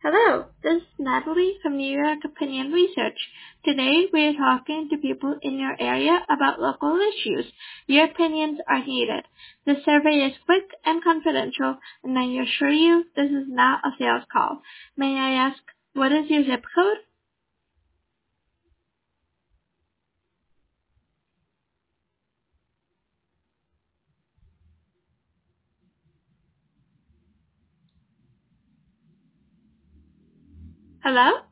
Hello, this is Natalie from New York Opinion Research. Today we are talking to people in your area about local issues. Your opinions are needed. The survey is quick and confidential, and I assure you this is not a sales call. May I ask, what is your zip code? Hello?